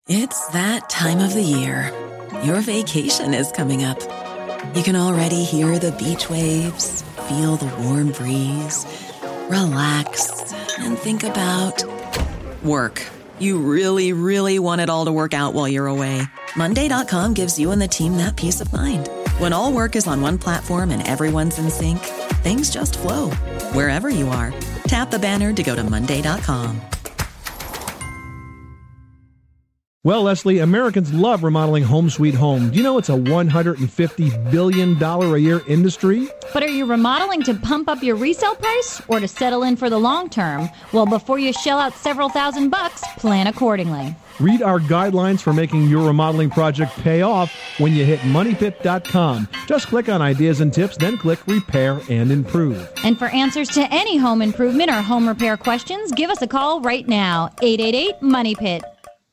It's that time of the year. Your vacation is coming up. You can already hear the beach waves, feel the warm breeze, relax, and think about work. You really, really want it all to work out while you're away. Monday.com gives you and the team that peace of mind. When all work is on one platform and everyone's in sync, things just flow. Wherever you are, tap the banner to go to Monday.com. Well, Leslie, Americans love remodeling home sweet home. Do you know it's a $150 billion a year industry? But are you remodeling to pump up your resale price or to settle in for the long term? Well, before you shell out several $1,000s, plan accordingly. Read our guidelines for making your remodeling project pay off when you hit MoneyPit.com. Just click on Ideas and Tips, then click Repair and Improve. And for answers to any home improvement or home repair questions, give us a call right now, 888-MONEYPIT.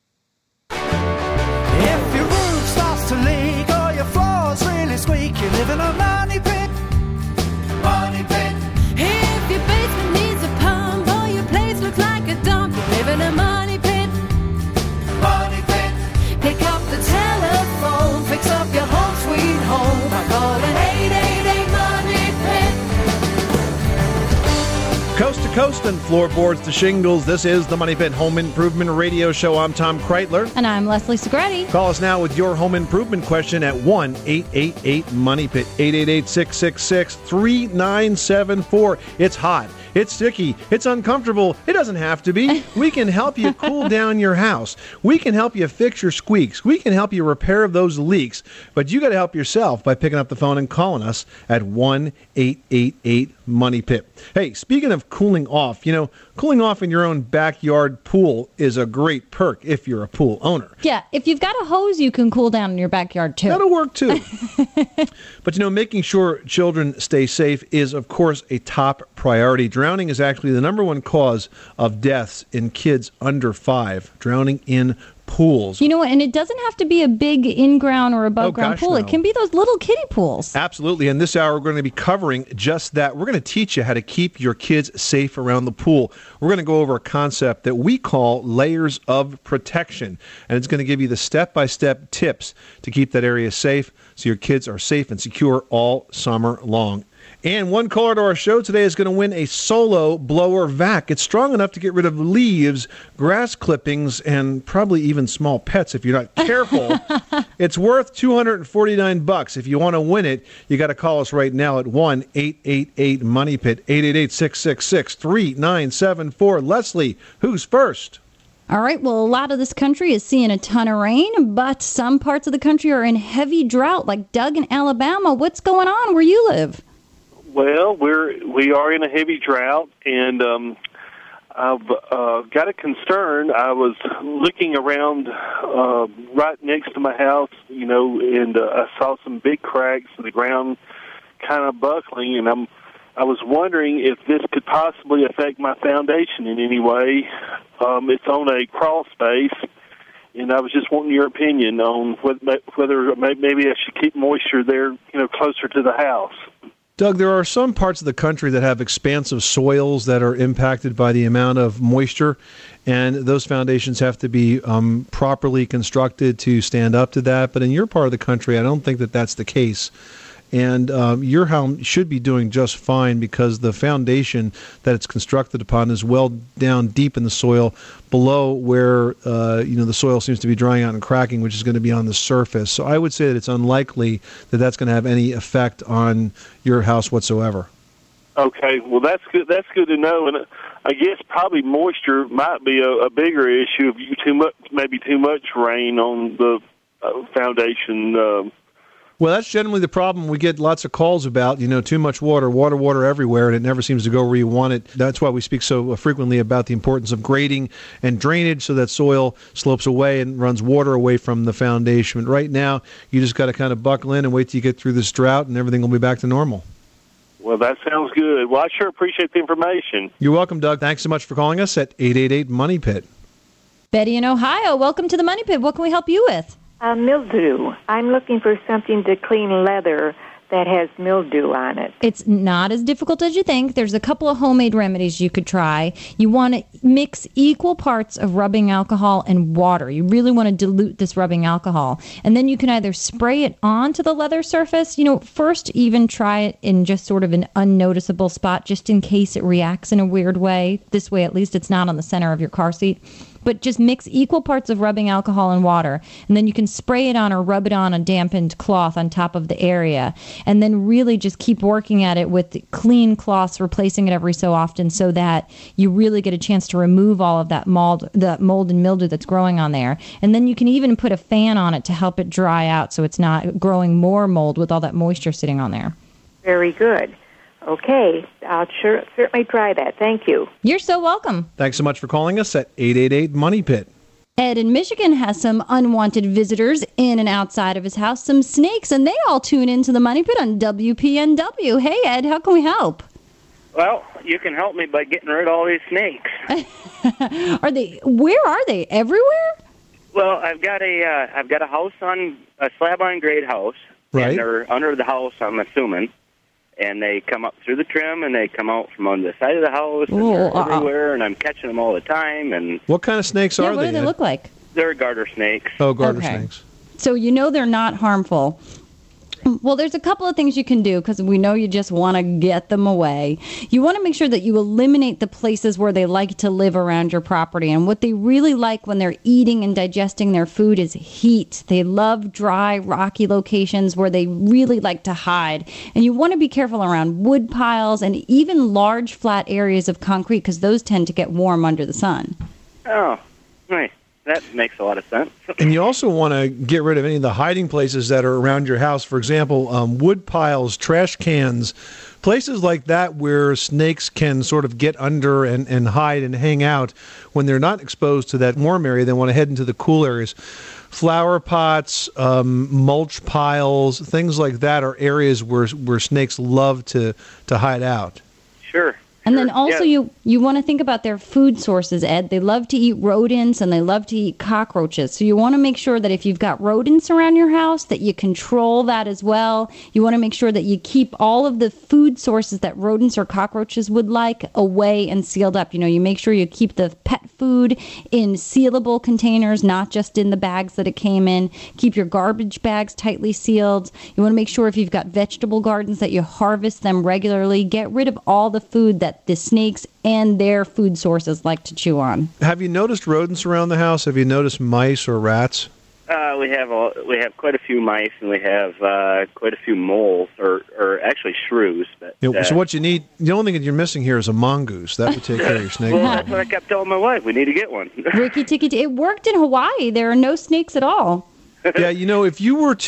If your roof starts to leak or your floor's really squeak, you live in a money pit. Money pit. If your basement needs a pump or your place looks like a dump, you live in a money pit. Money pit. Pick up the telephone, fix up your home sweet home by calling 888-MONEY-PIT. Coast to coast and floorboards to shingles, this is the Money Pit Home Improvement Radio Show. I'm Tom Kreitler. And I'm Leslie Segretti. Call us now with your home improvement question at 1-888-MONEY-PIT, 888-666-3974. It's hot. It's sticky. It's uncomfortable. It doesn't have to be. We can help you cool down your house. We can help you fix your squeaks. We can help you repair those leaks. But you got to help yourself by picking up the phone and calling us at 1-888-MONEY-PIT. Hey, speaking of cooling off, cooling off in your own backyard pool is a great perk if you're a pool owner. Yeah, if you've got a hose, you can cool down in your backyard, too. That'll work, too. But, making sure children stay safe is, of course, a top priority. Drowning is actually the number one cause of deaths in kids under 5, drowning in pools. And it doesn't have to be a big in-ground or above-ground pool. No. It can be those little kiddie pools. Absolutely. And this hour, we're going to be covering just that. We're going to teach you how to keep your kids safe around the pool. We're going to go over a concept that we call layers of protection. And it's going to give you the step-by-step tips to keep that area safe so your kids are safe and secure all summer long. And one caller to our show today is going to win a Solo blower vac. It's strong enough to get rid of leaves, grass clippings, and probably even small pets if you're not careful. It's worth $249. If you want to win it, you got to call us right now at 1-888-MONEY-PIT, 888-666-3974. Leslie, who's first? All right, well, a lot of this country is seeing a ton of rain, but some parts of the country are in heavy drought, like Doug in Alabama. What's going on where you live? Well, we are in a heavy drought, and I've got a concern. I was looking around right next to my house, and I saw some big cracks in the ground kind of buckling, and I was wondering if this could possibly affect my foundation in any way. It's on a crawl space, and I was just wanting your opinion on whether maybe I should keep moisture there, closer to the house. Doug, there are some parts of the country that have expansive soils that are impacted by the amount of moisture, and those foundations have to be properly constructed to stand up to that. But in your part of the country, I don't think that that's the case. And your home should be doing just fine because the foundation that it's constructed upon is well down deep in the soil below where the soil seems to be drying out and cracking, which is going to be on the surface. So I would say that it's unlikely that that's going to have any effect on your house whatsoever. Okay, well that's good. That's good to know. And I guess probably moisture might be a bigger issue if too much rain on the foundation. Well, that's generally the problem we get lots of calls about, too much water everywhere, and it never seems to go where you want it. That's why we speak so frequently about the importance of grading and drainage so that soil slopes away and runs water away from the foundation. But right now, you just got to kind of buckle in and wait till you get through this drought, and everything will be back to normal. Well, that sounds good. Well, I sure appreciate the information. You're welcome, Doug. Thanks so much for calling us at 888-MONEY-PIT. Betty in Ohio, welcome to the Money Pit. What can we help you with? Mildew. I'm looking for something to clean leather that has mildew on it? It's not as difficult as you think. There's a couple of homemade remedies you could try. You want to mix equal parts of rubbing alcohol and water. You really want to dilute this rubbing alcohol. And then you can either spray it onto the leather surface. First even try it in just sort of an unnoticeable spot just in case it reacts in a weird way. This way, at least it's not on the center of your car seat. But just mix equal parts of rubbing alcohol and water, and then you can spray it on or rub it on a dampened cloth on top of the area, and then really just keep working at it with clean cloths, replacing it every so often so that you really get a chance to remove all of that mold and mildew that's growing on there. And then you can even put a fan on it to help it dry out so it's not growing more mold with all that moisture sitting on there. Very good. Okay, I'll certainly try that. Thank you. You're so welcome. Thanks so much for calling us at 888-MONEY-PIT. Ed in Michigan has some unwanted visitors in and outside of his house, some snakes, and they all tune into the Money Pit on WPNW. Hey, Ed, how can we help? Well, you can help me by getting rid of all these snakes. Where are they? Everywhere? Well, I've got a house a slab on grade house. Right. And they're under the house, I'm assuming. And they come up through the trim, and they come out from on the side of the house, and they're everywhere, and I'm catching them all the time. And what kind of snakes are they? What do they look like? They're garter snakes. Oh, garter snakes. So they're not harmful. Well, there's a couple of things you can do because we know you just want to get them away. You want to make sure that you eliminate the places where they like to live around your property. And what they really like when they're eating and digesting their food is heat. They love dry, rocky locations where they really like to hide. And you want to be careful around wood piles and even large flat areas of concrete because those tend to get warm under the sun. Oh, nice. That makes a lot of sense. And you also want to get rid of any of the hiding places that are around your house. For example, wood piles, trash cans, places like that where snakes can sort of get under and hide and hang out when they're not exposed to that warm area. They want to head into the cool areas. Flower pots, mulch piles, things like that are areas where snakes love to hide out. Sure. And then also you want to think about their food sources, Ed. They love to eat rodents and they love to eat cockroaches. So you want to make sure that if you've got rodents around your house, that you control that as well. You want to make sure that you keep all of the food sources that rodents or cockroaches would like away and sealed up. You make sure you keep the pet food in sealable containers, not just in the bags that it came in. Keep your garbage bags tightly sealed. You want to make sure if you've got vegetable gardens that you harvest them regularly. Get rid of all the food that the snakes and their food sources like to chew on. Have you noticed rodents around the house? Have you noticed mice or rats? We have quite a few mice, and we have quite a few moles, or actually shrews. But, so what you need, the only thing that you're missing here is a mongoose. That would take care of your snake. Well, that's what I kept telling my wife. We need to get one. Ricky Ticky, it worked in Hawaii. There are no snakes at all. Yeah, if you were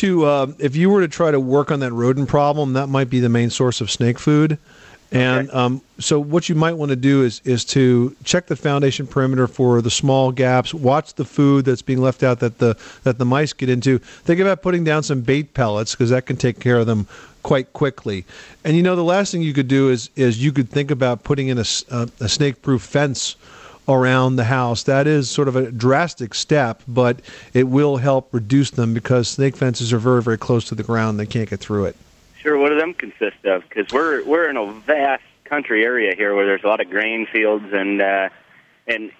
to try to work on that rodent problem, that might be the main source of snake food. And so what you might want to do is to check the foundation perimeter for the small gaps, watch the food that's being left out that the mice get into. Think about putting down some bait pellets because that can take care of them quite quickly. And the last thing you could do is you could think about putting in a snake-proof fence around the house. That is sort of a drastic step, but it will help reduce them because snake fences are very, very close to the ground. They can't get through it. Sure. What do them consist of? Because we're in a vast country area here where there's a lot of grain fields and getting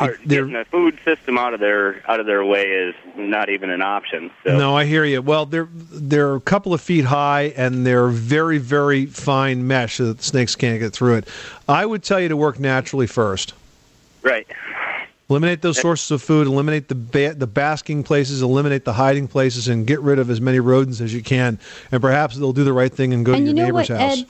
the food system out of their way is not even an option. So. No, I hear you. Well, they're a couple of feet high and they're very, very fine mesh so that the snakes can't get through it. I would tell you to work naturally first. Right. Eliminate those sources of food, eliminate the basking places, eliminate the hiding places, and get rid of as many rodents as you can. And perhaps they'll do the right thing and go to your neighbor's house.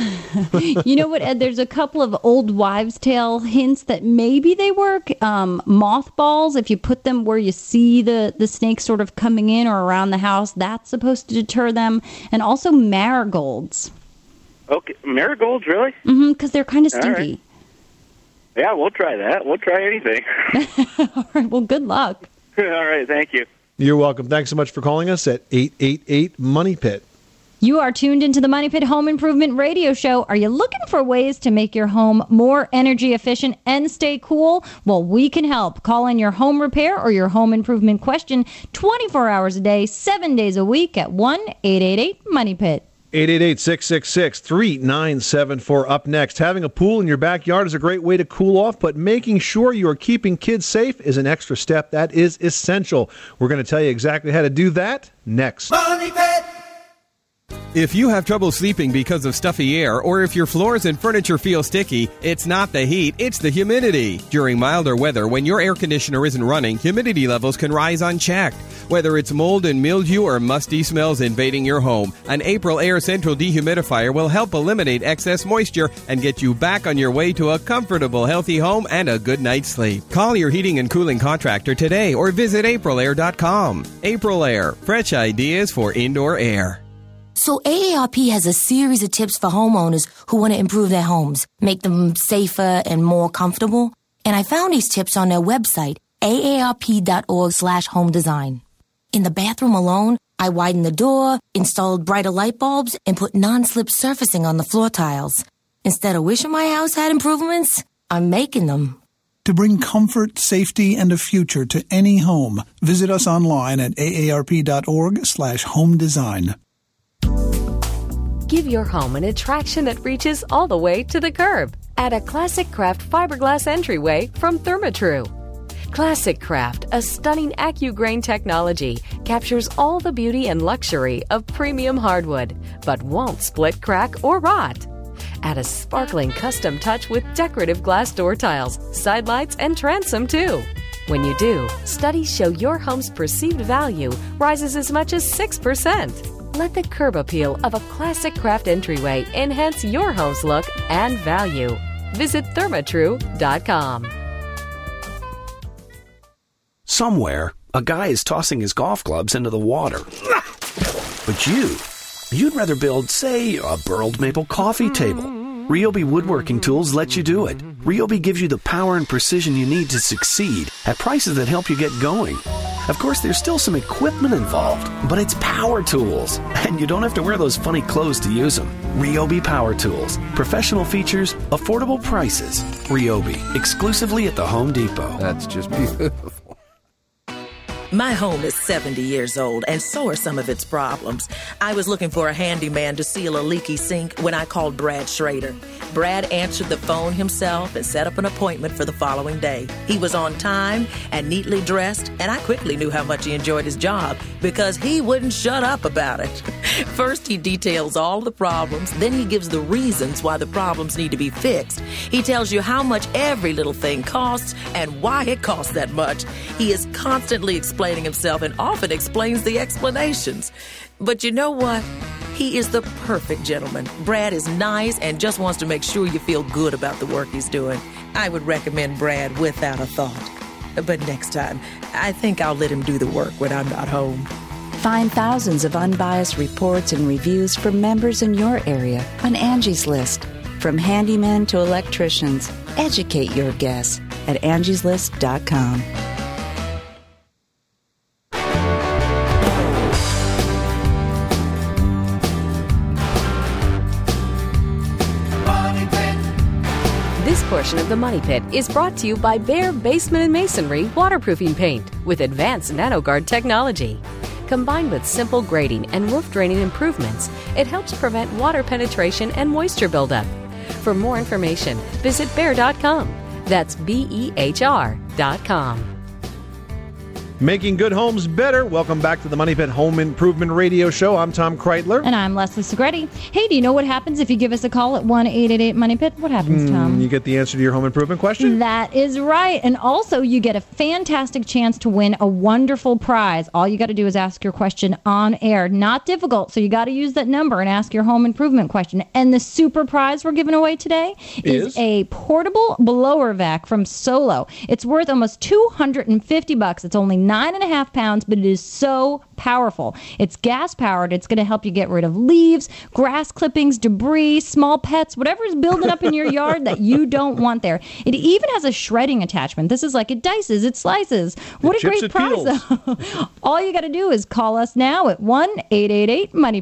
You know what, Ed? There's a couple of old wives' tale hints that maybe they work. Mothballs, if you put them where you see the snakes sort of coming in or around the house, that's supposed to deter them. And also marigolds. Okay, marigolds, really? Mm-hmm, because they're kind of stinky. Yeah, we'll try that. We'll try anything. All right. Well, good luck. All right. Thank you. You're welcome. Thanks so much for calling us at 888-MONEY-PIT. You are tuned into the Money Pit Home Improvement Radio Show. Are you looking for ways to make your home more energy efficient and stay cool? Well, we can help. Call in your home repair or your home improvement question 24 hours a day, 7 days a week at 1-888-MONEY-PIT. 888-666-3974. Up next, having a pool in your backyard is a great way to cool off, but making sure you are keeping kids safe is an extra step that is essential. We're going to tell you exactly how to do that next. Money Pit. If you have trouble sleeping because of stuffy air, or if your floors and furniture feel sticky, it's not the heat, it's the humidity. During milder weather, when your air conditioner isn't running, humidity levels can rise unchecked. Whether it's mold and mildew or musty smells invading your home, an April Air Central dehumidifier will help eliminate excess moisture and get you back on your way to a comfortable, healthy home and a good night's sleep. Call your heating and cooling contractor today or visit aprilair.com. April Air, fresh ideas for indoor air. So AARP has a series of tips for homeowners who want to improve their homes, make them safer and more comfortable. And I found these tips on their website, aarp.org/home design. In the bathroom alone, I widened the door, installed brighter light bulbs, and put non-slip surfacing on the floor tiles. Instead of wishing my house had improvements, I'm making them. To bring comfort, safety, and a future to any home, visit us online at aarp.org/home design. Give your home an attraction that reaches all the way to the curb. Add a Classic Craft fiberglass entryway from Therma-Tru. Classic Craft, a stunning AccuGrain technology, captures all the beauty and luxury of premium hardwood, but won't split, crack, or rot. Add a sparkling custom touch with decorative glass door tiles, side lights, and transom too. When you do, studies show your home's perceived value rises as much as 6%. Let the curb appeal of a Classic Craft entryway enhance your home's look and value. Visit thermatru.com. Somewhere, a guy is tossing his golf clubs into the water. But you'd rather build, say, a burled maple coffee table. Ryobi Woodworking Tools lets you do it. Ryobi gives you the power and precision you need to succeed at prices that help you get going. Of course, there's still some equipment involved, but it's power tools, and you don't have to wear those funny clothes to use them. Ryobi Power Tools. Professional features, affordable prices. Ryobi, exclusively at the Home Depot. That's just beautiful. My home is 70 years old, and so are some of its problems. I was looking for a handyman to seal a leaky sink when I called Brad Schrader. Brad answered the phone himself and set up an appointment for the following day. He was on time and neatly dressed, and I quickly knew how much he enjoyed his job because he wouldn't shut up about it. First, he details all the problems, then he gives the reasons why the problems need to be fixed. He tells you how much every little thing costs and why it costs that much. He is constantly explaining himself and often explains the explanations. But you know what? He is the perfect gentleman. Brad is nice and just wants to make sure you feel good about the work he's doing. I would recommend Brad without a thought. But next time, I think I'll let him do the work when I'm not home. Find thousands of unbiased reports and reviews from members in your area on Angie's List. From handymen to electricians, educate your guests at angieslist.com. This portion of the Money Pit is brought to you by Behr Basement and Masonry Waterproofing Paint with advanced NanoGuard technology. Combined with simple grading and roof draining improvements, it helps prevent water penetration and moisture buildup. For more information, visit Behr.com. That's BEHR.com. Making good homes better. Welcome back to the Money Pit Home Improvement Radio Show. I'm Tom Kreitler. And I'm Leslie Segretti. Hey, do you know what happens if you give us a call at 1-888-MONEY-PIT? What happens, Tom? You get the answer to your home improvement question? That is right. And also, you get a fantastic chance to win a wonderful prize. All you got to do is ask your question on air. Not difficult, so you got to use that number and ask your home improvement question. And the super prize we're giving away today is a portable blower vac from Solo. It's worth almost $250. It's only 9.5 pounds, but it is so powerful. It's gas powered. It's going to help you get rid of leaves, grass clippings, debris, small pets, whatever is building up in your yard that you don't want there. It even has a shredding attachment. This is like it dices, it slices. What a great prize, though. All you got to do is call us now at 1-888-MONEY-PIT.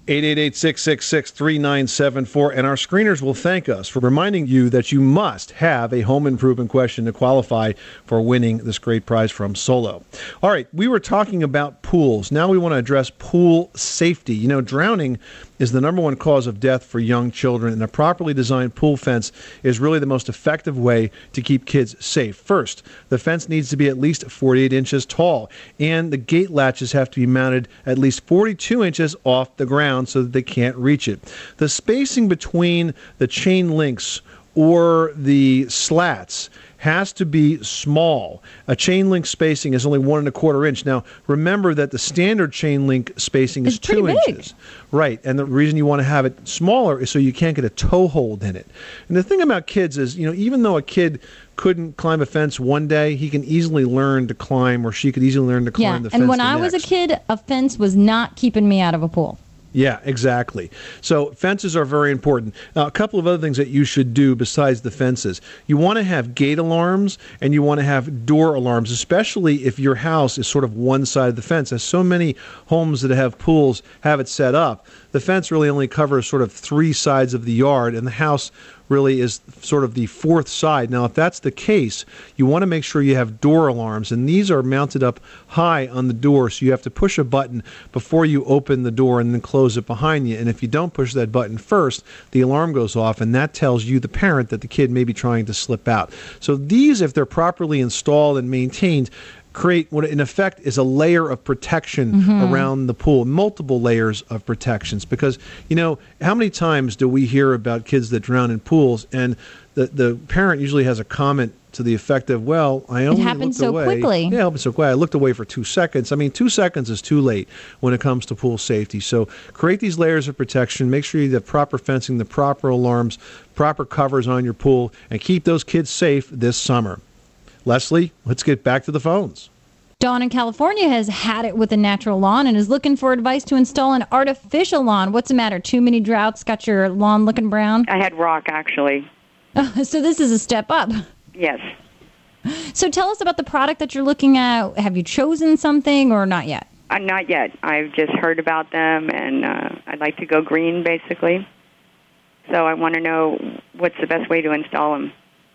888-666-3974. And our screeners will thank us for reminding you that you must have a home improvement question to qualify for winning this great prize from Solo. All right, we were talking about pools. Now we want to address pool safety. You know, drowning is the number one cause of death for young children, and a properly designed pool fence is really the most effective way to keep kids safe. First, the fence needs to be at least 48 inches tall, and the gate latches have to be mounted at least 42 inches off the ground so that they can't reach it. The spacing between the chain links or the slats has to be small. A chain link spacing is only 1 1/4 inch. Now, remember that the standard chain link spacing is 2 inches. Right, and the reason you want to have it smaller is so you can't get a toe hold in it. And the thing about kids is, you know, even though a kid couldn't climb a fence one day, he can easily learn to climb, or she could easily learn to climb the fence. And when I was a kid, a fence was not keeping me out of a pool. Yeah, exactly. So fences are very important. Now, a couple of other things that you should do besides the fences. You want to have gate alarms and you want to have door alarms, especially if your house is sort of one side of the fence. As so many homes that have pools have it set up, the fence really only covers sort of 3 sides of the yard, and the house really is sort of the 4th side. Now, if that's the case, you want to make sure you have door alarms, and these are mounted up high on the door, so you have to push a button before you open the door and then close it behind you. And if you don't push that button first, the alarm goes off, and that tells you, the parent, that the kid may be trying to slip out. So these, if they're properly installed and maintained, create what in effect is a layer of protection around the pool, multiple layers of protections. Because, you know, how many times do we hear about kids that drown in pools, and the parent usually has a comment to the effect of, well, I only happened looked so away. quickly. Yeah, it happened so quickly. I looked away for 2 seconds. I mean, 2 seconds is too late when it comes to pool safety. So create these layers of protection. Make sure you have proper fencing, the proper alarms, proper covers on your pool, and keep those kids safe this summer. Leslie, let's get back to the phones. Dawn in California has had it with a natural lawn and is looking for advice to install an artificial lawn. What's the matter? Too many droughts got your lawn looking brown? I had rock, actually. So this is a step up. Yes. So tell us about the product that you're looking at. Have you chosen something or not yet? Not yet. I've just heard about them, and I'd like to go green, basically. So I want to know what's the best way to install them.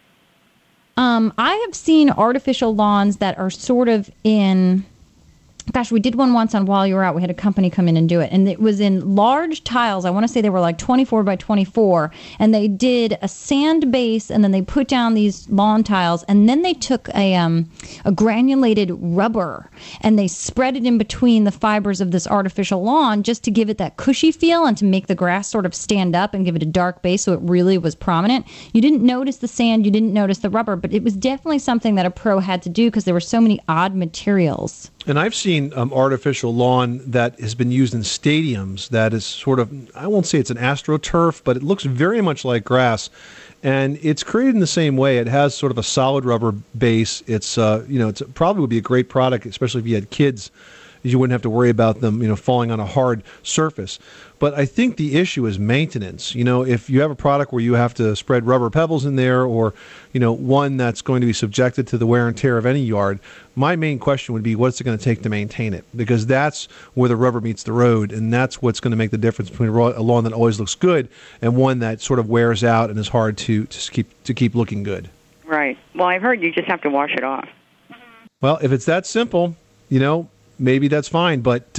I have seen artificial lawns that are sort of in... Gosh, we did one once on While You Were Out. We had a company come in and do it. And it was in large tiles. I want to say they were like 24 by 24. And they did a sand base, and then they put down these lawn tiles. And then they took a granulated rubber, and they spread it in between the fibers of this artificial lawn just to give it that cushy feel and to make the grass sort of stand up and give it a dark base so it really was prominent. You didn't notice the sand. You didn't notice the rubber. But it was definitely something that a pro had to do because there were so many odd materials. And I've seen artificial lawn that has been used in stadiums that is sort of, I won't say it's an AstroTurf, but it looks very much like grass. And it's created in the same way. It has sort of a solid rubber base. It's, it's probably would be a great product, especially if you had kids. You wouldn't have to worry about them, falling on a hard surface. But I think the issue is maintenance. If you have a product where you have to spread rubber pebbles in there, or, one that's going to be subjected to the wear and tear of any yard, my main question would be, what's it going to take to maintain it? Because that's where the rubber meets the road, and that's what's going to make the difference between a lawn that always looks good and one that sort of wears out and is hard to keep looking good. Right. Well, I've heard you just have to wash it off. Well, if it's that simple, maybe that's fine, but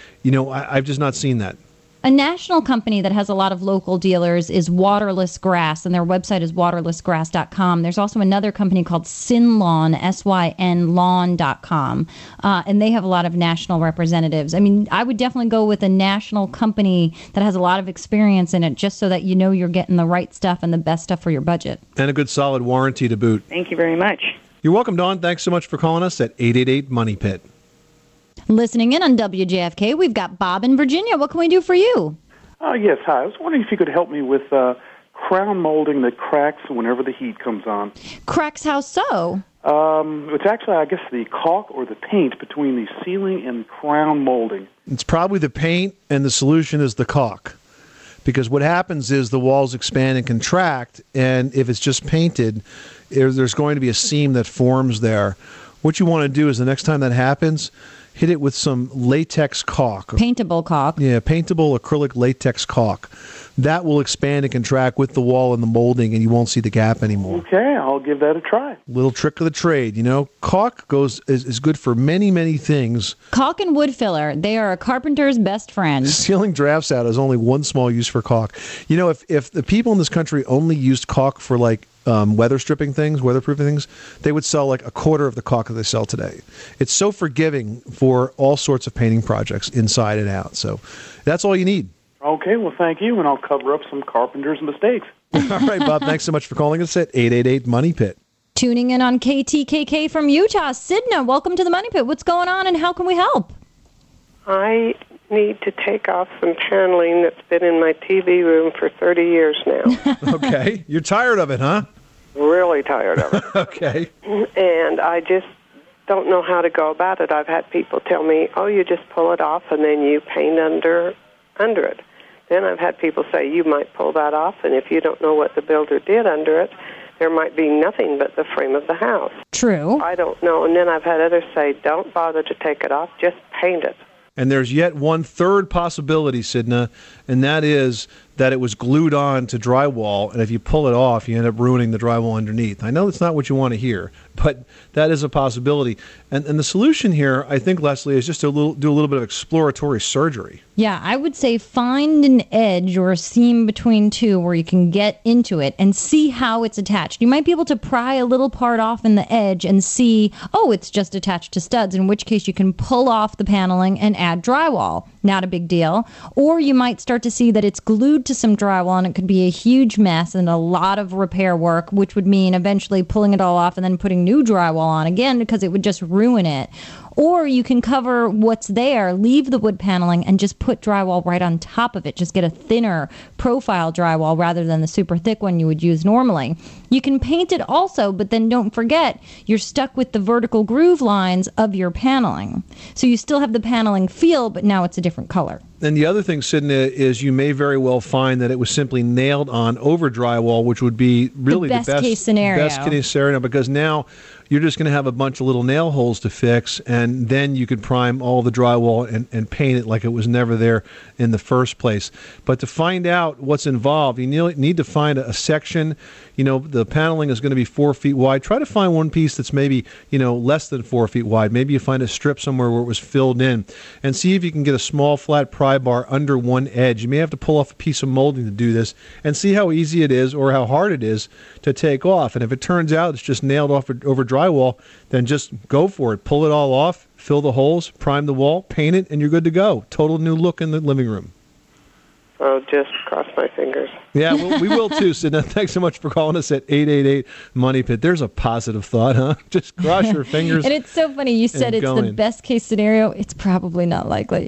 I've just not seen that. A national company that has a lot of local dealers is Waterless Grass, and their website is waterlessgrass.com. There's also another company called Synlawn, S-Y-N lawn.com, and they have a lot of national representatives. I mean, I would definitely go with a national company that has a lot of experience in it, just so that you know you're getting the right stuff and the best stuff for your budget. And a good solid warranty to boot. Thank you very much. You're welcome, Dawn. Thanks so much for calling us at 888-MONEY-PIT. Listening in on WJFK, we've got Bob in Virginia. What can we do for you? Yes, hi. I was wondering if you could help me with crown molding that cracks whenever the heat comes on. Cracks how so? It's actually, I guess, the caulk or the paint between the ceiling and crown molding. It's probably the paint, and the solution is the caulk. Because what happens is the walls expand and contract, and if it's just painted, there's going to be a seam that forms there. What you want to do is the next time that happens, hit it with some latex caulk. Paintable caulk. Yeah, paintable acrylic latex caulk. That will expand and contract with the wall and the molding, and you won't see the gap anymore. Okay, I'll give that a try. Little trick of the trade, caulk is good for many, many things. Caulk and wood filler, they are a carpenter's best friend. Sealing drafts out is only one small use for caulk. If the people in this country only used caulk for weatherproofing things, they would sell like a quarter of the caulk that they sell today. It's so forgiving for all sorts of painting projects inside and out. So that's all you need. Okay, well, thank you, and I'll cover up some carpenter's mistakes. All right, Bob, thanks so much for calling us at 888-MONEY-PIT. Tuning in on KTKK from Utah. Sidna, welcome to the Money Pit. What's going on, and how can we help? I need to take off some paneling that's been in my TV room for 30 years now. Okay, you're tired of it, huh? Really tired of it. Okay. And I just don't know how to go about it. I've had people tell me, you just pull it off and then you paint under it. Then I've had people say, you might pull that off, and if you don't know what the builder did under it, there might be nothing but the frame of the house. True. I don't know. And then I've had others say, don't bother to take it off, just paint it. And there's yet one third possibility, Sidna, and that is that it was glued on to drywall, and if you pull it off, you end up ruining the drywall underneath. I know that's not what you want to hear, but that is a possibility. And the solution here, I think, Leslie, is just to do a little bit of exploratory surgery. Yeah, I would say find an edge or a seam between two where you can get into it and see how it's attached. You might be able to pry a little part off in the edge and see, it's just attached to studs, in which case you can pull off the paneling and add drywall. Not a big deal. Or you might start to see that it's glued to some drywall and it could be a huge mess and a lot of repair work, which would mean eventually pulling it all off and then putting new drywall on again because it would just ruin it. Or you can cover what's there, leave the wood paneling, and just put drywall right on top of it. Just get a thinner profile drywall rather than the super thick one you would use normally. You can paint it also, but then don't forget, you're stuck with the vertical groove lines of your paneling. So you still have the paneling feel, but now it's a different color. And the other thing, Sidna, is you may very well find that it was simply nailed on over drywall, which would be really the best case scenario. Best case scenario, because now you're just going to have a bunch of little nail holes to fix, and then you could prime all the drywall and paint it like it was never there in the first place. But to find out what's involved, you need to find a section. The paneling is going to be 4 feet wide. Try to find one piece that's maybe, less than 4 feet wide. Maybe you find a strip somewhere where it was filled in, and see if you can get a small flat pry bar under one edge. You may have to pull off a piece of molding to do this, and see how easy it is or how hard it is to take off. And if it turns out it's just nailed off over drywall, then just go for it. Pull it all off, fill the holes, prime the wall, paint it, and you're good to go. Total new look in the living room. Oh, just cross my fingers. Yeah, we will too, Sidna. Thanks so much for calling us at 888-MONEY-PIT. There's a positive thought, huh? Just cross your fingers. And it's so funny. You said it's the best case scenario. It's probably not likely.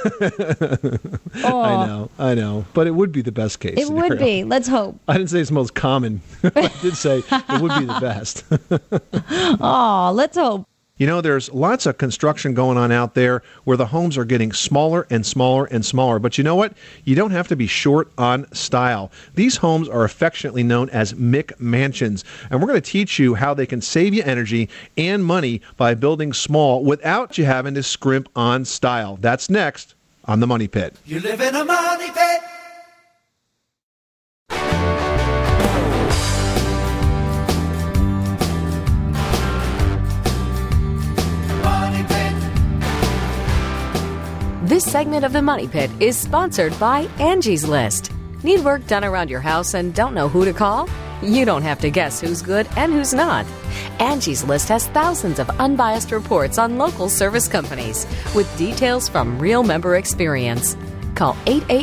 I know. But it would be the best case scenario. It would be. Let's hope. I didn't say it's the most common. I did say it would be the best. Let's hope. There's lots of construction going on out there where the homes are getting smaller and smaller and smaller. But you know what? You don't have to be short on style. These homes are affectionately known as McMansions. And we're going to teach you how they can save you energy and money by building small without you having to scrimp on style. That's next on The Money Pit. You live in a money pit. This segment of the Money Pit is sponsored by Angie's List. Need work done around your house and don't know who to call? You don't have to guess who's good and who's not. Angie's List has thousands of unbiased reports on local service companies with details from real member experience. Call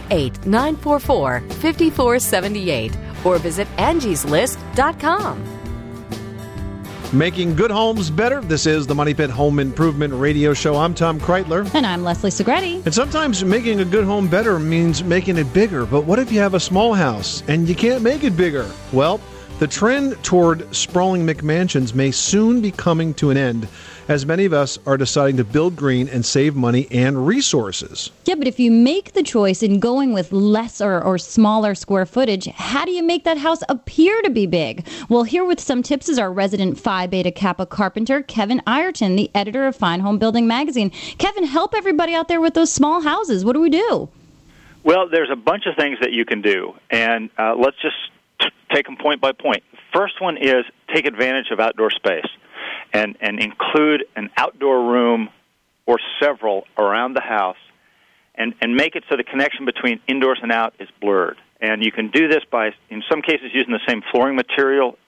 888-944-5478 or visit angieslist.com. Making good homes better. This is the Money Pit Home Improvement Radio Show. I'm Tom Kreitler. And I'm Leslie Segretti. And sometimes making a good home better means making it bigger. But what if you have a small house and you can't make it bigger? Well, the trend toward sprawling McMansions may soon be coming to an end as many of us are deciding to build green and save money and resources. Yeah, but if you make the choice in going with less or smaller square footage, how do you make that house appear to be big? Well, here with some tips is our resident Phi Beta Kappa carpenter, Kevin Ireton, the editor of Fine Home Building magazine. Kevin, help everybody out there with those small houses. What do we do? Well, there's a bunch of things that you can do, and let's just take them point by point. First one is take advantage of outdoor space and include an outdoor room or several around the house and make it so the connection between indoors and out is blurred. And you can do this by, in some cases, using the same flooring material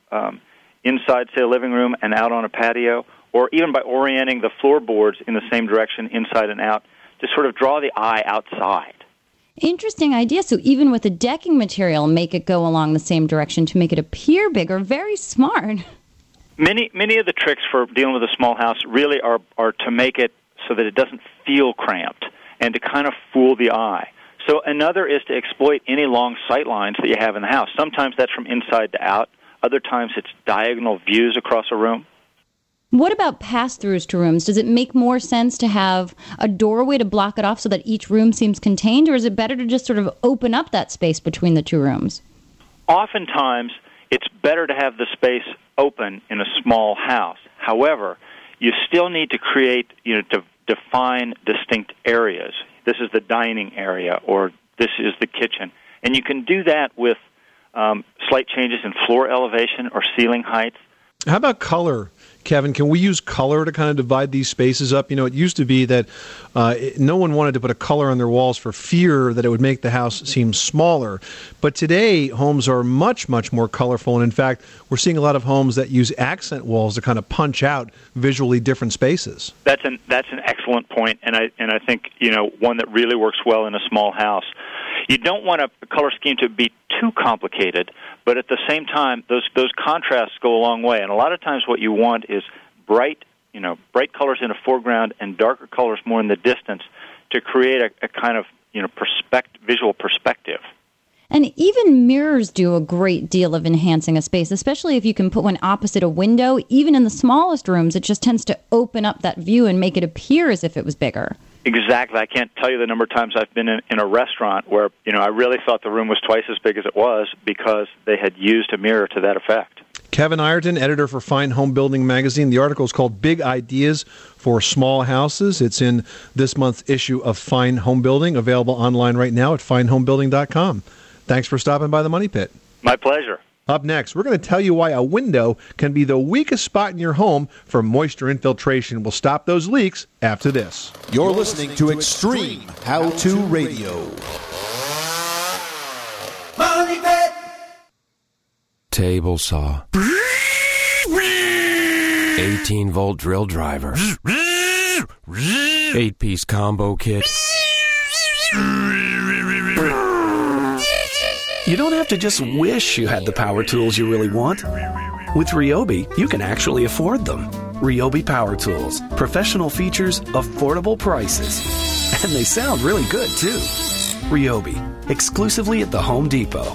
inside, say, a living room and out on a patio, or even by orienting the floorboards in the same direction inside and out to sort of draw the eye outside. Interesting idea. So even with the decking material, make it go along the same direction to make it appear bigger. Very smart. Many of the tricks for dealing with a small house really are to make it so that it doesn't feel cramped and to kind of fool the eye. So another is to exploit any long sight lines that you have in the house. Sometimes that's from inside to out. Other times it's diagonal views across a room. What about pass-throughs to rooms? Does it make more sense to have a doorway to block it off so that each room seems contained, or is it better to just sort of open up that space between the two rooms? Oftentimes, it's better to have the space open in a small house. However, you still need to create, to define distinct areas. This is the dining area, or this is the kitchen. And you can do that with slight changes in floor elevation or ceiling heights. How about color, Kevin? Can we use color to kind of divide these spaces up? It used to be that no one wanted to put a color on their walls for fear that it would make the house seem smaller. But today, homes are much, much more colorful. And in fact, we're seeing a lot of homes that use accent walls to kind of punch out visually different spaces. That's an excellent point, and I think one that really works well in a small house. You don't want a color scheme to be too complicated, but at the same time, those contrasts go a long way. And a lot of times, what you want is bright colors in a foreground and darker colors more in the distance to create a kind of visual perspective. And even mirrors do a great deal of enhancing a space, especially if you can put one opposite a window. Even in the smallest rooms, it just tends to open up that view and make it appear as if it was bigger. Exactly. I can't tell you the number of times I've been in a restaurant where, I really thought the room was twice as big as it was because they had used a mirror to that effect. Kevin Ireton, editor for Fine Home Building magazine. The article is called Big Ideas for Small Houses. It's in this month's issue of Fine Home Building, available online right now at finehomebuilding.com. Thanks for stopping by the Money Pit. My pleasure. Up next, we're going to tell you why a window can be the weakest spot in your home for moisture infiltration. We'll stop those leaks after this. You're listening to Extreme How-To Radio. Money Pit. Table saw. 18-volt drill driver. 8-piece combo kit. You don't have to just wish you had the power tools you really want. With Ryobi, you can actually afford them. Ryobi Power Tools. Professional features, affordable prices. And they sound really good, too. Ryobi. Exclusively at the Home Depot.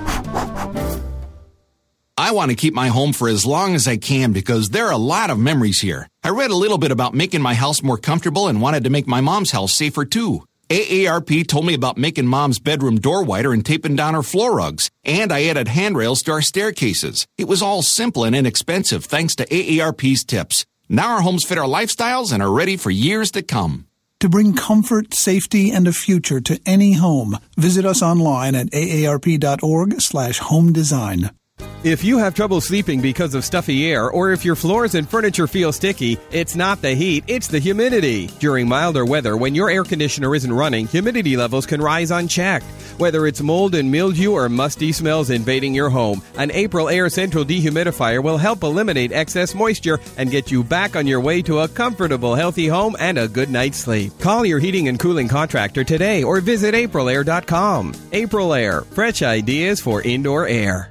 I want to keep my home for as long as I can because there are a lot of memories here. I read a little bit about making my house more comfortable and wanted to make my mom's house safer, too. AARP told me about making Mom's bedroom door wider and taping down her floor rugs. And I added handrails to our staircases. It was all simple and inexpensive thanks to AARP's tips. Now our homes fit our lifestyles and are ready for years to come. To bring comfort, safety, and a future to any home, visit us online at aarp.org/home design. If you have trouble sleeping because of stuffy air, or if your floors and furniture feel sticky, it's not the heat, it's the humidity. During milder weather, when your air conditioner isn't running, humidity levels can rise unchecked. Whether it's mold and mildew or musty smells invading your home, an April Air Central dehumidifier will help eliminate excess moisture and get you back on your way to a comfortable, healthy home and a good night's sleep. Call your heating and cooling contractor today or visit aprilair.com. April Air, fresh ideas for indoor air.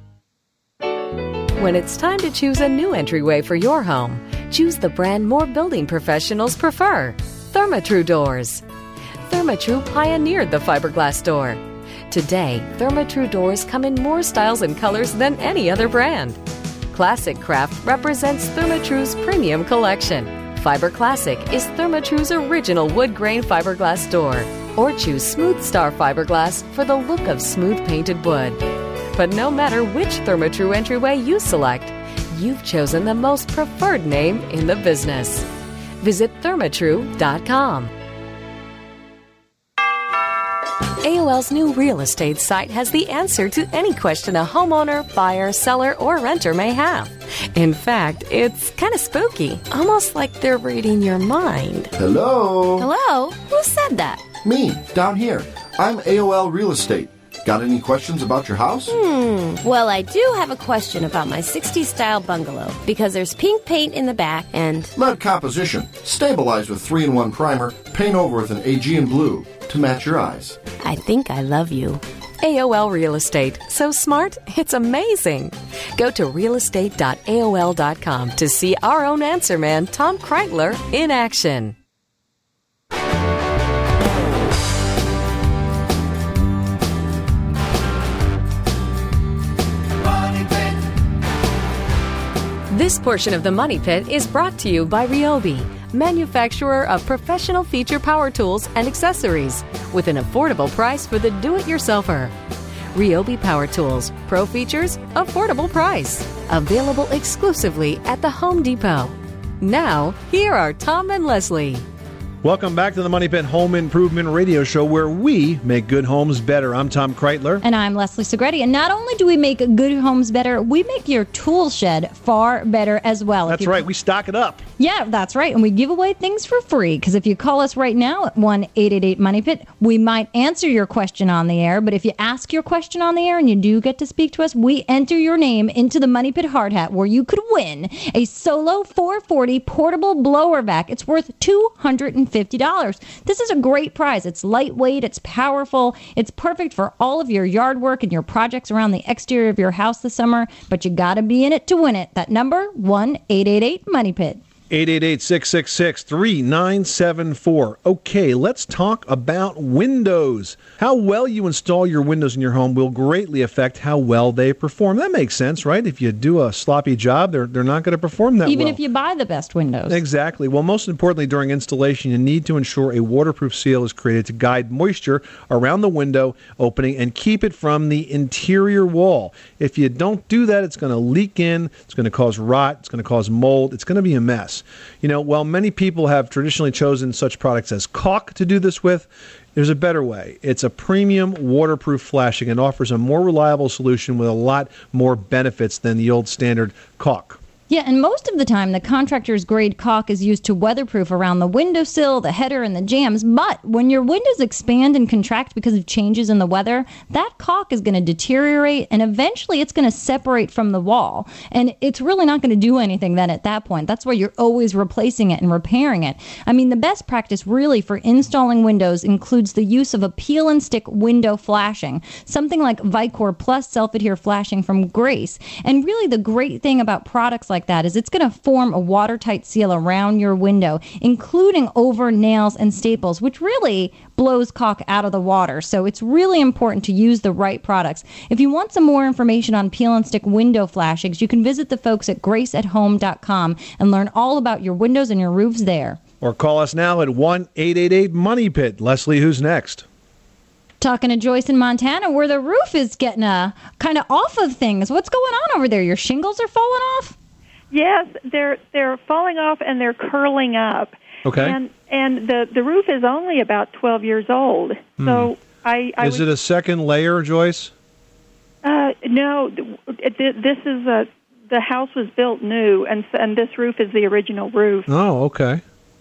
When it's time to choose a new entryway for your home, choose the brand more building professionals prefer, Therma-Tru doors. Therma-Tru pioneered the fiberglass door. Today, Therma-Tru doors come in more styles and colors than any other brand. Classic Craft represents Therma-Tru's premium collection. Fiber Classic is Therma-Tru's original wood grain fiberglass door. Or choose Smooth Star Fiberglass for the look of smooth painted wood. But no matter which Therma-Tru entryway you select, you've chosen the most preferred name in the business. Visit thermatru.com. AOL's new real estate site has the answer to any question a homeowner, buyer, seller, or renter may have. In fact, it's kind of spooky, almost like they're reading your mind. Hello? Hello? Who said that? Me, down here. I'm AOL Real Estate. Got any questions about your house? Well, I do have a question about my 60s style bungalow because there's pink paint in the back and... Lead composition. Stabilize with 3-in-1 primer. Paint over with an Aegean blue to match your eyes. I think I love you. AOL Real Estate. So smart, it's amazing. Go to realestate.aol.com to see our own answer man, Tom Kreitler, in action. This portion of the Money Pit is brought to you by Ryobi, manufacturer of professional feature power tools and accessories, with an affordable price for the do-it-yourselfer. Ryobi Power Tools, pro features, affordable price. Available exclusively at the Home Depot. Now, here are Tom and Leslie. Welcome back to the Money Pit Home Improvement Radio Show, where we make good homes better. I'm Tom Kreitler. And I'm Leslie Segretti. And not only do we make good homes better, we make your tool shed far better as well. That's right. We stock it up. Yeah, that's right. And we give away things for free. Because if you call us right now at 1-888-MONEY-PIT, we might answer your question on the air. But if you ask your question on the air and you do get to speak to us, we enter your name into the Money Pit hard hat, where you could win a Solo 440 portable blower vac. It's worth $250. This is a great prize. It's lightweight, it's powerful, it's perfect for all of your yard work and your projects around the exterior of your house this summer, but you got to be in it to win it. That number, 1-888-MONEY-PIT. 888-666-3974. Okay, let's talk about windows. How well you install your windows in your home will greatly affect how well they perform. That makes sense, right? If you do a sloppy job, they're not going to perform that well. Even if you buy the best windows. Exactly. Well, most importantly, during installation, you need to ensure a waterproof seal is created to guide moisture around the window opening and keep it from the interior wall. If you don't do that, it's going to leak in, it's going to cause rot, it's going to cause mold, it's going to be a mess. You know, while many people have traditionally chosen such products as caulk to do this with, there's a better way. It's a premium waterproof flashing and offers a more reliable solution with a lot more benefits than the old standard caulk. Yeah, and most of the time, the contractor's grade caulk is used to weatherproof around the windowsill, the header, and the jambs. But when your windows expand and contract because of changes in the weather, that caulk is going to deteriorate, and eventually it's going to separate from the wall. And it's really not going to do anything then at that point. That's why you're always replacing it and repairing it. I mean, the best practice really for installing windows includes the use of a peel-and-stick window flashing, something like Vicor Plus Self-Adhere flashing from Grace. And really the great thing about products like that is it's going to form a watertight seal around your window, including over nails and staples, which really blows caulk out of the water. So it's really important to use the right products. If you want some more information on peel and stick window flashings, you can visit the folks at graceathome.com and learn all about your windows and your roofs there. Or call us now at 1-888-MONEY-PIT. Leslie, who's next? Talking to Joyce in Montana, where the roof is getting kind of off of things. What's going on over there? Your shingles are falling off? Yes, they're falling off and they're curling up. Okay. And the roof is only about 12 years old. So Is it a second layer, Joyce? No, this is the house was built new, and this roof is the original roof. Oh, okay.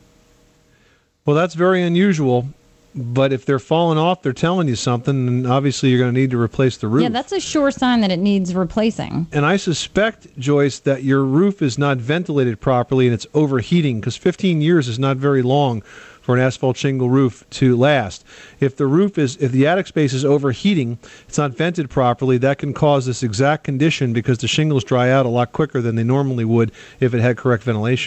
Well, that's very unusual. But if they're falling off, they're telling you something, and obviously you're going to need to replace the roof. Yeah, that's a sure sign that it needs replacing. And I suspect, Joyce, that your roof is not ventilated properly and it's overheating, because 15 years is not very long for an asphalt shingle roof to last. If the attic space is overheating, it's not vented properly, that can cause this exact condition because the shingles dry out a lot quicker than they normally would if it had correct ventilation.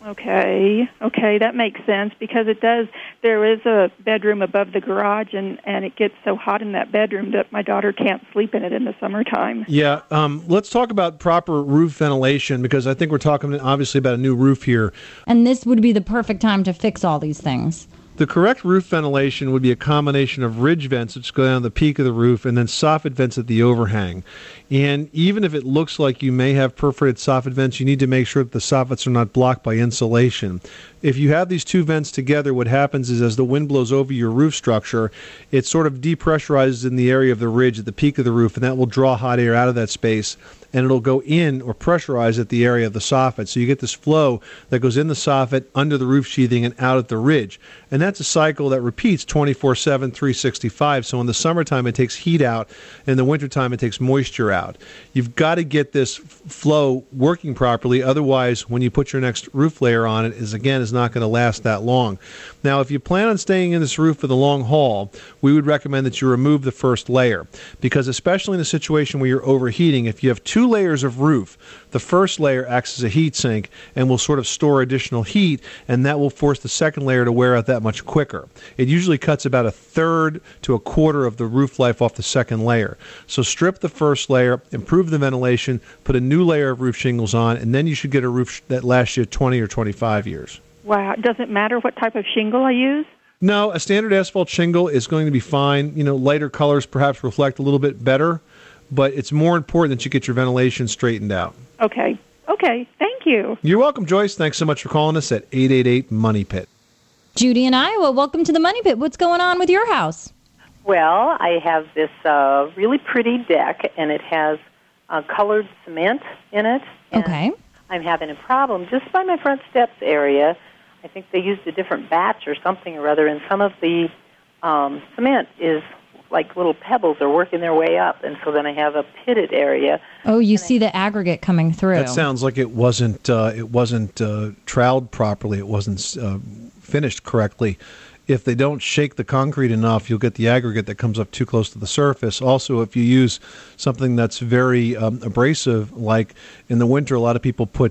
Okay, that makes sense because it does. There is a bedroom above the garage, and it gets so hot in that bedroom that my daughter can't sleep in it in the summertime. Yeah, let's talk about proper roof ventilation because I think we're talking obviously about a new roof here. And this would be the perfect time to fix all these things. The correct roof ventilation would be a combination of ridge vents, which go down the peak of the roof, and then soffit vents at the overhang. And even if it looks like you may have perforated soffit vents, you need to make sure that the soffits are not blocked by insulation. If you have these two vents together, what happens is as the wind blows over your roof structure, it sort of depressurizes in the area of the ridge at the peak of the roof, and that will draw hot air out of that space, and it'll go in or pressurize at the area of the soffit. So you get this flow that goes in the soffit, under the roof sheathing, and out at the ridge. And that's a cycle that repeats 24/7, 365. So in the summertime, it takes heat out. In the wintertime, it takes moisture out. You've got to get this flow working properly. Otherwise, when you put your next roof layer on it, is not going to last that long. Now, if you plan on staying in this roof for the long haul, we would recommend that you remove the first layer. Because especially in a situation where you're overheating, if you have two layers of roof, the first layer acts as a heat sink and will sort of store additional heat, and that will force the second layer to wear out that much quicker. It usually cuts about a third to a quarter of the roof life off the second layer. So strip the first layer, improve the ventilation, put a new layer of roof shingles on, and then you should get a roof that lasts you 20 or 25 years. Wow. Does it matter what type of shingle I use? No, a standard asphalt shingle is going to be fine. Lighter colors perhaps reflect a little bit better, but it's more important that you get your ventilation straightened out. Okay. Thank you. You're welcome, Joyce. Thanks so much for calling us at 888-MONEY-PIT. Judy in Iowa, welcome to the Money Pit. What's going on with your house? Well, I have this really pretty deck, and it has colored cement in it. Okay. I'm having a problem just by my front steps area. I think they used a different batch or something or other, and some of the cement is like little pebbles are working their way up, and so then I have a pitted area. Oh, you see the aggregate coming through. That sounds like it wasn't troweled properly. It wasn't finished correctly. If they don't shake the concrete enough, you'll get the aggregate that comes up too close to the surface. Also, if you use something that's very abrasive, like in the winter, a lot of people put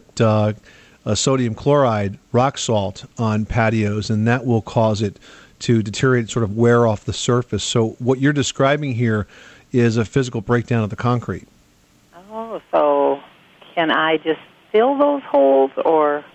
sodium chloride, rock salt, on patios, and that will cause it to deteriorate, sort of wear off the surface. So what you're describing here is a physical breakdown of the concrete. Oh, so can I just fill those holes, or?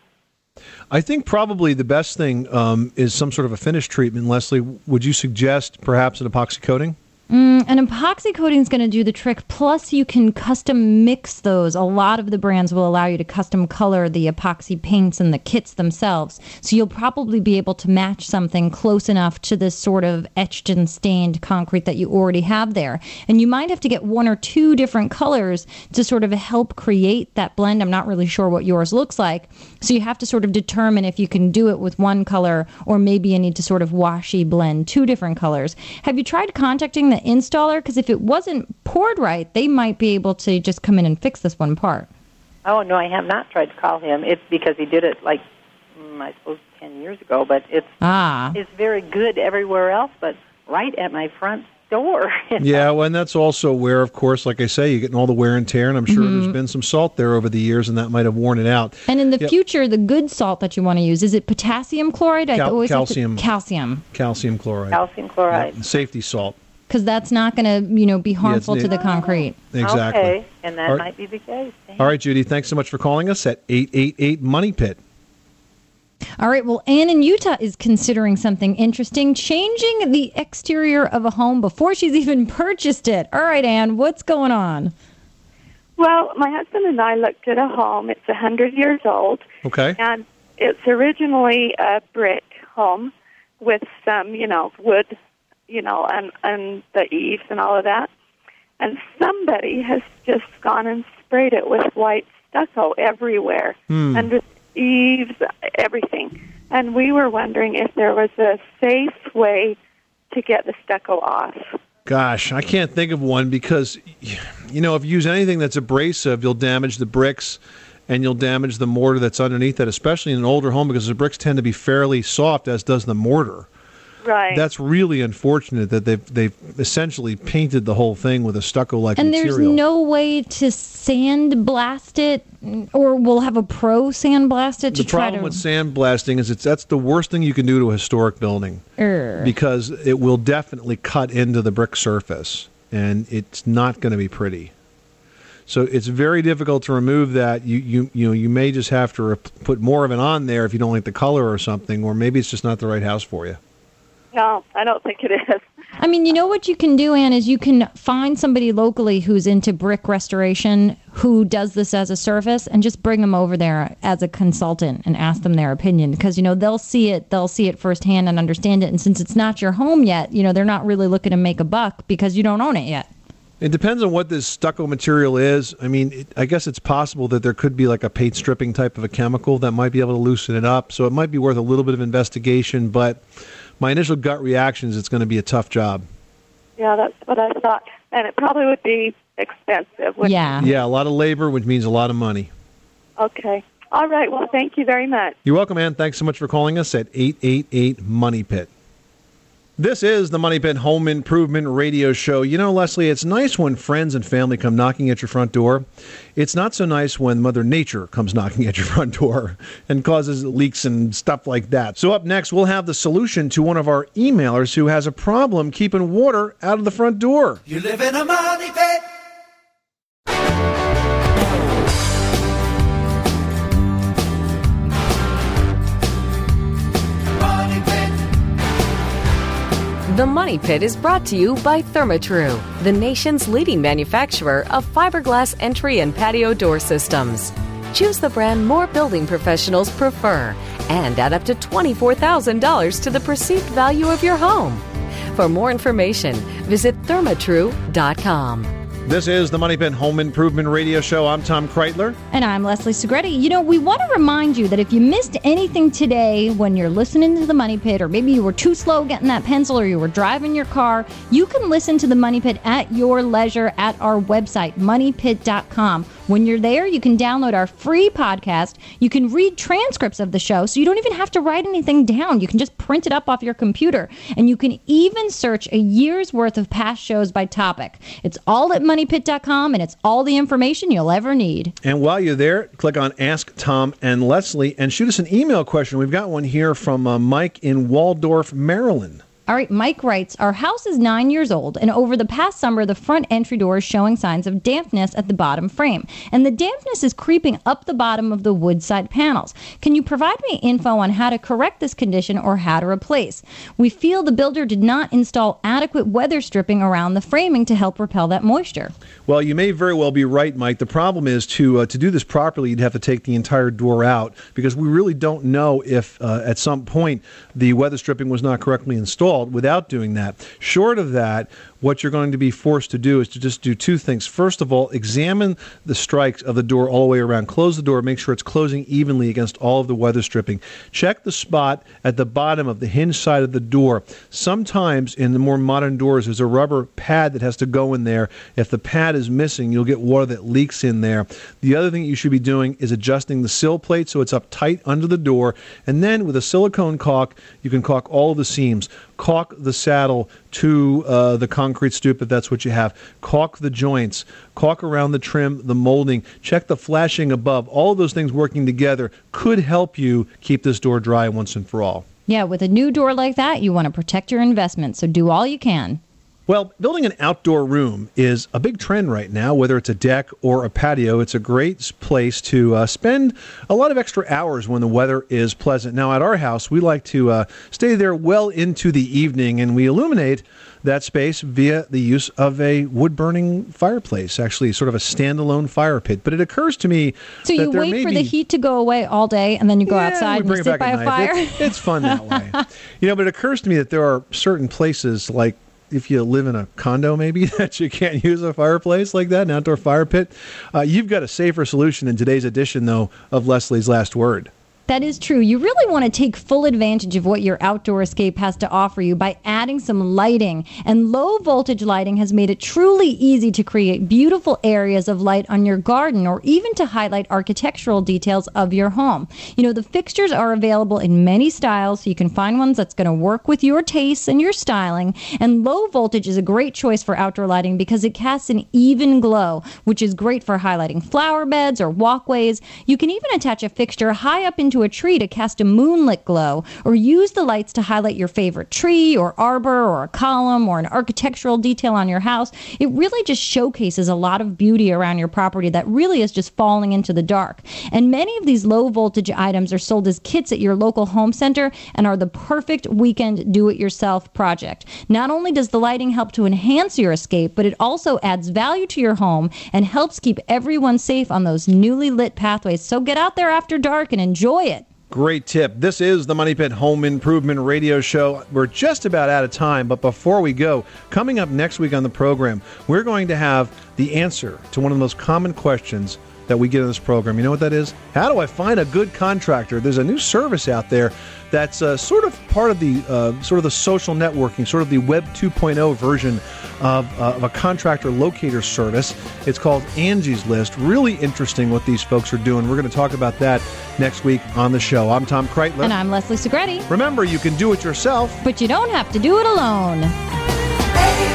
I think probably the best thing is some sort of a finish treatment. Leslie, would you suggest perhaps an epoxy coating? An epoxy coating is going to do the trick. Plus, you can custom mix those. A lot of the brands will allow you to custom color the epoxy paints and the kits themselves. So you'll probably be able to match something close enough to this sort of etched and stained concrete that you already have there. And you might have to get one or two different colors to sort of help create that blend. I'm not really sure what yours looks like. So you have to sort of determine if you can do it with one color, or maybe you need to sort of washy blend two different colors. Have you tried contacting the installer? Because if it wasn't poured right, they might be able to just come in and fix this one part. Oh, no, I have not tried to call him. It's because he did it, like, I suppose 10 years ago, but it's very good everywhere else, but right at my front door. Yeah, well, and that's also where, of course, like I say, you're getting all the wear and tear, and I'm sure there's been some salt there over the years, and that might have worn it out. And in the future, the good salt that you want to use, is it potassium chloride? Calcium. Calcium. Calcium chloride. Calcium chloride. Yeah, safety salt. Because that's not going to, be harmful to the concrete. Exactly. Okay, and that might be the case. All right, Judy, thanks so much for calling us at 888-MONEY-PIT. All right, well, Ann in Utah is considering something interesting, changing the exterior of a home before she's even purchased it. All right, Ann, what's going on? Well, my husband and I looked at a home. It's 100 years old. Okay. And it's originally a brick home with some, wood, and the eaves and all of that. And somebody has just gone and sprayed it with white stucco everywhere. Under eaves, everything. And we were wondering if there was a safe way to get the stucco off. Gosh, I can't think of one because, if you use anything that's abrasive, you'll damage the bricks and you'll damage the mortar that's underneath that, especially in an older home because the bricks tend to be fairly soft, as does the mortar. Right. That's really unfortunate that they've essentially painted the whole thing with a stucco-like And material. there's no way to sandblast it, or we'll have a pro sandblast it to The try problem to... with sandblasting is that's the worst thing you can do to a historic building because it will definitely cut into the brick surface, and it's not going to be pretty. So it's very difficult to remove that. You may just have to put more of it on there if you don't like the color or something, or maybe it's just not the right house for you. No, I don't think it is. I mean, you know what you can do, Ann, is you can find somebody locally who's into brick restoration who does this as a service and just bring them over there as a consultant and ask them their opinion because, they'll see it firsthand and understand it. And since it's not your home yet, they're not really looking to make a buck because you don't own it yet. It depends on what this stucco material is. I mean, I guess it's possible that there could be like a paint stripping type of a chemical that might be able to loosen it up. So it might be worth a little bit of investigation, but my initial gut reaction is it's going to be a tough job. Yeah, that's what I thought. And it probably would be expensive. Yeah, a lot of labor, which means a lot of money. Okay. All right. Well, thank you very much. You're welcome, Ann. Thanks so much for calling us at 888-MONEY-PIT. This is the Money Pit Home Improvement Radio Show. Leslie, it's nice when friends and family come knocking at your front door. It's not so nice when Mother Nature comes knocking at your front door and causes leaks and stuff like that. So up next, we'll have the solution to one of our emailers who has a problem keeping water out of the front door. You live in a money pit. The Money Pit is brought to you by Therma-Tru, the nation's leading manufacturer of fiberglass entry and patio door systems. Choose the brand more building professionals prefer and add up to $24,000 to the perceived value of your home. For more information, visit thermatru.com. This is the Money Pit Home Improvement Radio Show. I'm Tom Kreitler. And I'm Leslie Segretti. We want to remind you that if you missed anything today when you're listening to the Money Pit, or maybe you were too slow getting that pencil, or you were driving your car, you can listen to the Money Pit at your leisure at our website, moneypit.com. When you're there, you can download our free podcast. You can read transcripts of the show, so you don't even have to write anything down. You can just print it up off your computer. And you can even search a year's worth of past shows by topic. It's all at moneypit.com, and it's all the information you'll ever need. And while you're there, click on Ask Tom and Leslie and shoot us an email question. We've got one here from Mike in Waldorf, Maryland. All right, Mike writes, our house is 9 years old, and over the past summer, the front entry door is showing signs of dampness at the bottom frame. And the dampness is creeping up the bottom of the wood side panels. Can you provide me info on how to correct this condition or how to replace? We feel the builder did not install adequate weather stripping around the framing to help repel that moisture. Well, you may very well be right, Mike. The problem is to do this properly, you'd have to take the entire door out because we really don't know if at some point the weather stripping was not correctly installed. Without doing that. Short of that, what you're going to be forced to do is to just do two things. First of all, examine the strikes of the door all the way around. Close the door, make sure it's closing evenly against all of the weather stripping. Check the spot at the bottom of the hinge side of the door. Sometimes in the more modern doors, there's a rubber pad that has to go in there. If the pad is missing, you'll get water that leaks in there. The other thing you should be doing is adjusting the sill plate so it's up tight under the door. And then with a silicone caulk, you can caulk all of the seams. Caulk the saddle to the concrete stoop if that's what you have. Caulk the joints. Caulk around the trim, the molding. Check the flashing above. All of those things working together could help you keep this door dry once and for all. Yeah, with a new door like that, you want to protect your investment, so do all you can. Well, building an outdoor room is a big trend right now, whether it's a deck or a patio. It's a great place to spend a lot of extra hours when the weather is pleasant. Now, at our house, we like to stay there well into the evening, and we illuminate that space via the use of a wood-burning fireplace, actually sort of a standalone fire pit. But it occurs to me so that you there wait may for be... the heat to go away all day, and then you go outside and you sit by a fire? It's fun that way. But it occurs to me that there are certain places, like if you live in a condo maybe, that you can't use a fireplace like that, an outdoor fire pit. You've got a safer solution in today's edition, though, of Leslie's Last Word. That is true. You really want to take full advantage of what your outdoor escape has to offer you by adding some lighting. And low voltage lighting has made it truly easy to create beautiful areas of light on your garden or even to highlight architectural details of your home. You know, the fixtures are available in many styles, so you can find ones that's going to work with your tastes and your styling. And low voltage is a great choice for outdoor lighting because it casts an even glow, which is great for highlighting flower beds or walkways. You can even attach a fixture high up into a tree to cast a moonlit glow, or use the lights to highlight your favorite tree or arbor or a column or an architectural detail on your house. It really just showcases a lot of beauty around your property that really is just falling into the dark. And many of these low voltage items are sold as kits at your local home center and are the perfect weekend do-it-yourself project. Not only does the lighting help to enhance your escape, but it also adds value to your home and helps keep everyone safe on those newly lit pathways. So get out there after dark and enjoy it. Great tip. This is the Money Pit Home Improvement Radio Show. We're just about out of time, but before we go, coming up next week on the program, we're going to have the answer to one of the most common questions that we get in this program. You know what that is? How do I find a good contractor? There's a new service out there that's sort of part of the the social networking, sort of the Web 2.0 version of a contractor locator service. It's called Angie's List. Really interesting what these folks are doing. We're going to talk about that next week on the show. I'm Tom Kreitler. And I'm Leslie Segretti. Remember, you can do it yourself, but you don't have to do it alone.